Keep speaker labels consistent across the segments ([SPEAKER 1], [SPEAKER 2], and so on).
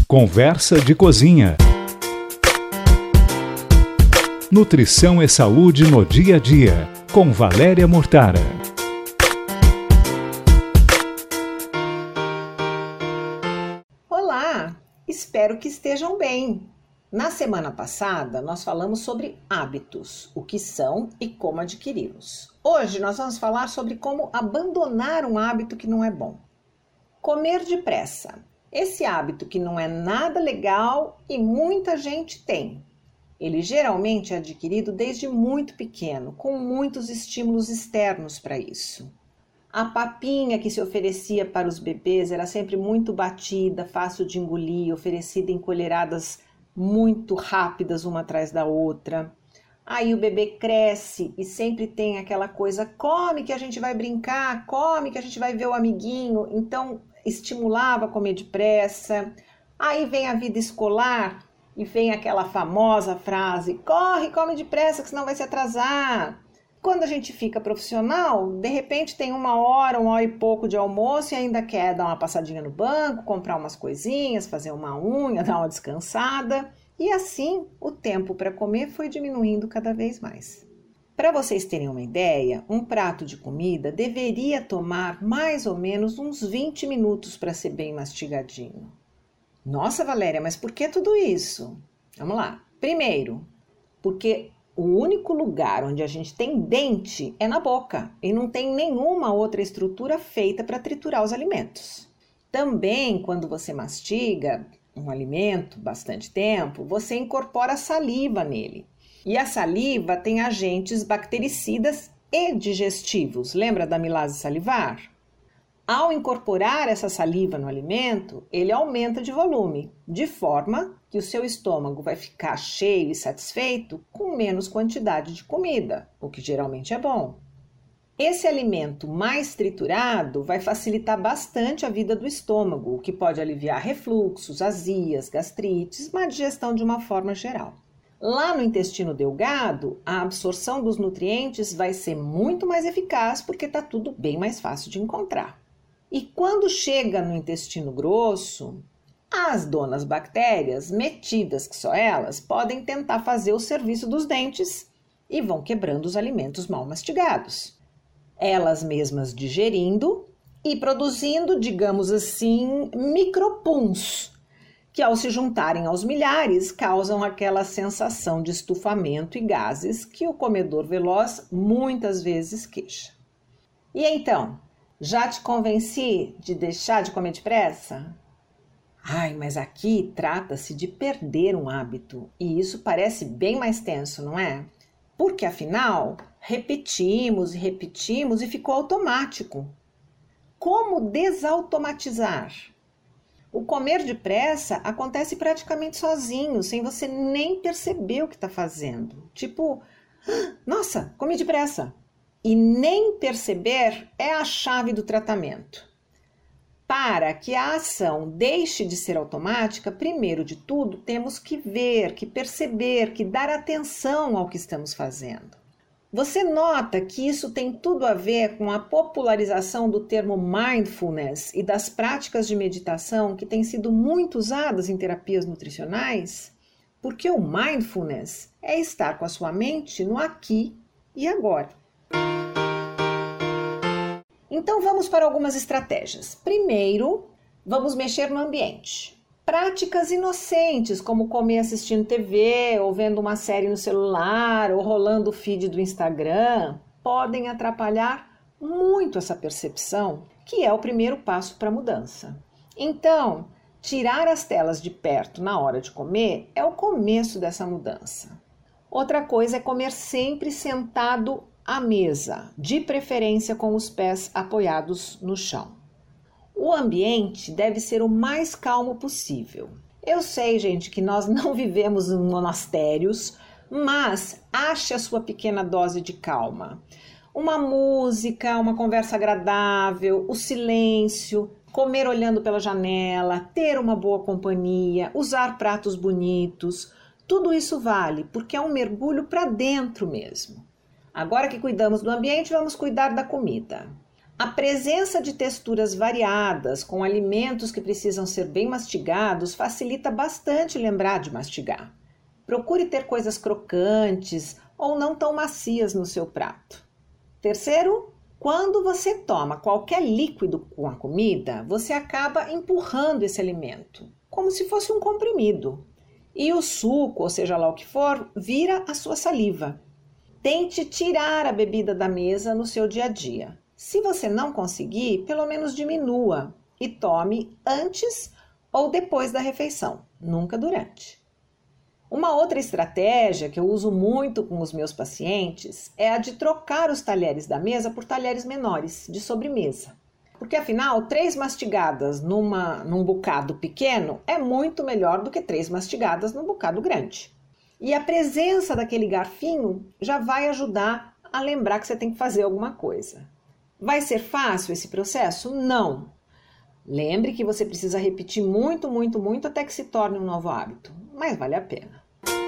[SPEAKER 1] Conversa de cozinha. Nutrição e saúde no dia a dia, com Valéria Mortara.
[SPEAKER 2] Olá, espero que estejam bem. Na semana passada, nós falamos sobre hábitos, o que são e como adquiri-los. Hoje, nós vamos falar sobre como abandonar um hábito que não é bom. Comer depressa. Esse hábito que não é nada legal e muita gente tem. Ele geralmente é adquirido desde muito pequeno, com muitos estímulos externos para isso. A papinha que se oferecia para os bebês era sempre muito batida, fácil de engolir, oferecida em colheradas muito rápidas uma atrás da outra. Aí o bebê cresce e sempre tem aquela coisa, come que a gente vai brincar, come que a gente vai ver o amiguinho. Então estimulava a comer depressa. Aí vem a vida escolar e vem aquela famosa frase, corre, come depressa que senão vai se atrasar. Quando a gente fica profissional, de repente tem uma hora e pouco de almoço e ainda quer dar uma passadinha no banco, comprar umas coisinhas, fazer uma unha, dar uma descansada. E assim, o tempo para comer foi diminuindo cada vez mais. Para vocês terem uma ideia, um prato de comida deveria tomar mais ou menos uns 20 minutos para ser bem mastigadinho. Nossa, Valéria, mas por que tudo isso? Vamos lá. Primeiro, porque o único lugar onde a gente tem dente é na boca e não tem nenhuma outra estrutura feita para triturar os alimentos. Também, quando você mastiga um alimento bastante tempo, você incorpora saliva nele. E a saliva tem agentes bactericidas e digestivos. Lembra da amilase salivar? Ao incorporar essa saliva no alimento, ele aumenta de volume, de forma que o seu estômago vai ficar cheio e satisfeito com menos quantidade de comida, o que geralmente é bom. Esse alimento mais triturado vai facilitar bastante a vida do estômago, o que pode aliviar refluxos, azias, gastrites, má digestão de uma forma geral. Lá no intestino delgado, a absorção dos nutrientes vai ser muito mais eficaz porque está tudo bem mais fácil de encontrar. E quando chega no intestino grosso, as donas bactérias, metidas que só elas, podem tentar fazer o serviço dos dentes e vão quebrando os alimentos mal mastigados. Elas mesmas digerindo e produzindo, digamos assim, micropuns, que ao se juntarem aos milhares, causam aquela sensação de estufamento e gases que o comedor veloz muitas vezes queixa. E então? Já te convenci de deixar de comer depressa? Ai, mas aqui trata-se de perder um hábito e isso parece bem mais tenso, não é? Porque afinal, repetimos e ficou automático. Como desautomatizar? O comer depressa acontece praticamente sozinho, sem você nem perceber o que está fazendo. Tipo, nossa, comi depressa. E nem perceber é a chave do tratamento. Para que a ação deixe de ser automática, primeiro de tudo, temos que ver, que perceber, que dar atenção ao que estamos fazendo. Você nota que isso tem tudo a ver com a popularização do termo mindfulness e das práticas de meditação que têm sido muito usadas em terapias nutricionais? Porque o mindfulness é estar com a sua mente no aqui e agora. Então vamos para algumas estratégias. Primeiro, vamos mexer no ambiente. Práticas inocentes, como comer assistindo TV, ou vendo uma série no celular, ou rolando o feed do Instagram, podem atrapalhar muito essa percepção, que é o primeiro passo para a mudança. Então, tirar as telas de perto na hora de comer é o começo dessa mudança. Outra coisa é comer sempre sentado à mesa, de preferência com os pés apoiados no chão. O ambiente deve ser o mais calmo possível. Eu sei, gente, que nós não vivemos em monastérios, mas ache a sua pequena dose de calma. Uma música, uma conversa agradável, o silêncio, comer olhando pela janela, ter uma boa companhia, usar pratos bonitos. Tudo isso vale, porque é um mergulho para dentro mesmo. Agora que cuidamos do ambiente, vamos cuidar da comida. A presença de texturas variadas, com alimentos que precisam ser bem mastigados, facilita bastante lembrar de mastigar. Procure ter coisas crocantes ou não tão macias no seu prato. Terceiro, quando você toma qualquer líquido com a comida, você acaba empurrando esse alimento, como se fosse um comprimido. E o suco, ou seja lá o que for, vira a sua saliva. Tente tirar a bebida da mesa no seu dia a dia. Se você não conseguir, pelo menos diminua e tome antes ou depois da refeição, nunca durante. Uma outra estratégia que eu uso muito com os meus pacientes é a de trocar os talheres da mesa por talheres menores, de sobremesa. Porque afinal, 3 mastigadas num bocado pequeno é muito melhor do que 3 mastigadas num bocado grande. E a presença daquele garfinho já vai ajudar a lembrar que você tem que fazer alguma coisa. Vai ser fácil esse processo? Não. Lembre que você precisa repetir muito, muito, muito até que se torne um novo hábito, mas vale a pena.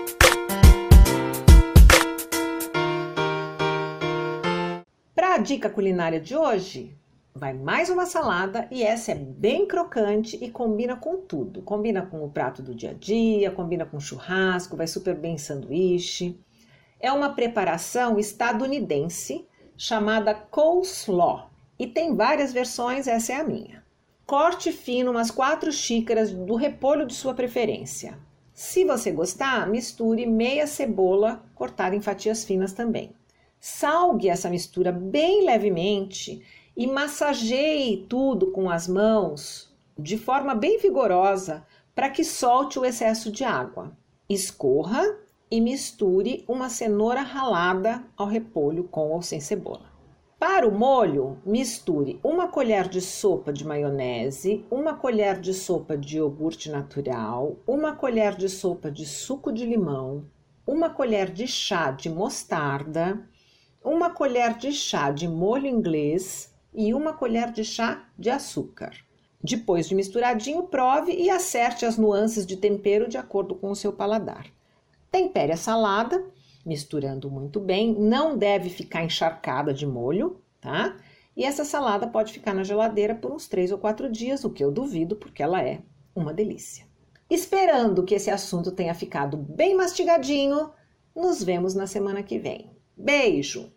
[SPEAKER 2] Para a dica culinária de hoje, vai mais uma salada e essa é bem crocante e combina com tudo. Combina com o prato do dia a dia, combina com churrasco, vai super bem em sanduíche. É uma preparação estadunidense chamada coleslaw e tem várias versões, essa é a minha. Corte fino umas 4 xícaras do repolho de sua preferência. Se você gostar, misture meia cebola cortada em fatias finas também. Salgue essa mistura bem levemente e massageie tudo com as mãos de forma bem vigorosa para que solte o excesso de água. Escorra e misture uma cenoura ralada ao repolho com ou sem cebola. Para o molho, misture 1 colher de sopa de maionese, 1 colher de sopa de iogurte natural, 1 colher de sopa de suco de limão, 1 colher de chá de mostarda, 1 colher de chá de molho inglês e 1 colher de chá de açúcar. Depois de misturadinho, prove e acerte as nuances de tempero de acordo com o seu paladar. Tempere a salada, misturando muito bem, não deve ficar encharcada de molho, tá? E essa salada pode ficar na geladeira por uns 3 ou 4 dias, o que eu duvido, porque ela é uma delícia. Esperando que esse assunto tenha ficado bem mastigadinho, nos vemos na semana que vem. Beijo!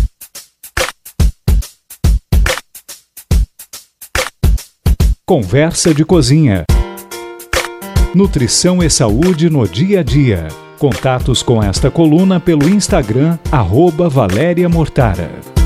[SPEAKER 1] Conversa de Cozinha. Nutrição e saúde no dia a dia. Contatos com esta coluna pelo Instagram @Valéria Mortara.